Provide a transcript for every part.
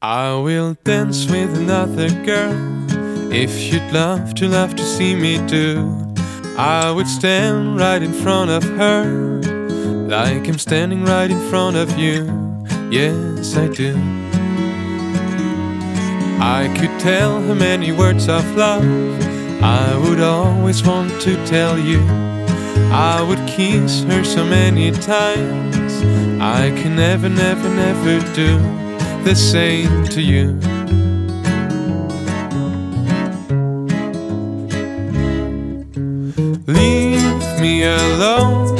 I will dance with another girl if you'd love to see me do. I would stand right in front of her like I'm standing right in front of you. Yes, I do. I could tell her many words of love I would always want to tell you. I would kiss her so many times I can never do the same to you. Leave me alone.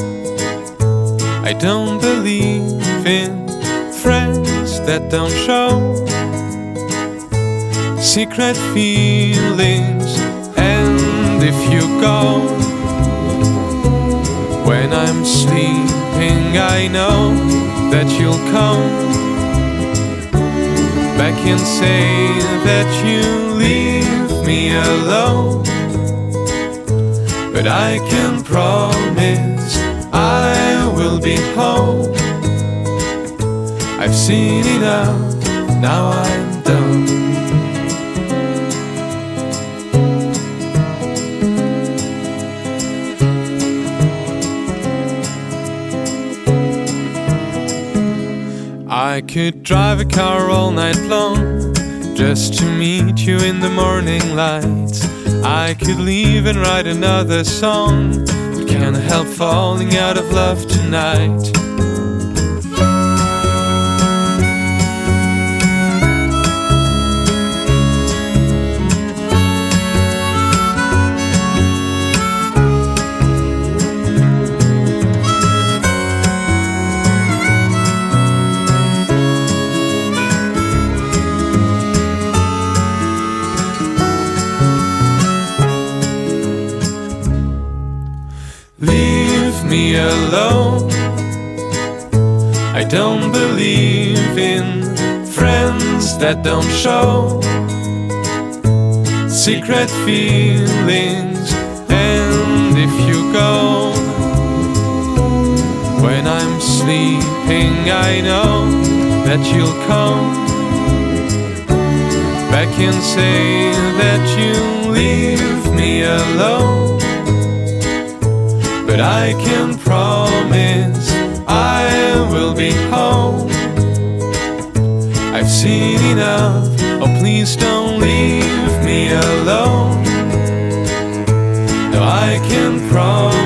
I don't believe in friends that don't show secret feelings. And if you go when I'm sleeping, I know that you'll come back and say that you leave me alone. But I can promise I will be home. I've seen enough, now I'm done. I could drive a car all night long just to meet you in the morning lights. I could leave and write another song, but can't help falling out of love tonight. Leave me alone. I don't believe in friends that don't show secret feelings. And if you go when I'm sleeping, I know that you'll come back and say that you leave me alone. But I can promise I will be home. I've seen enough, oh please don't leave me alone. No, I can promise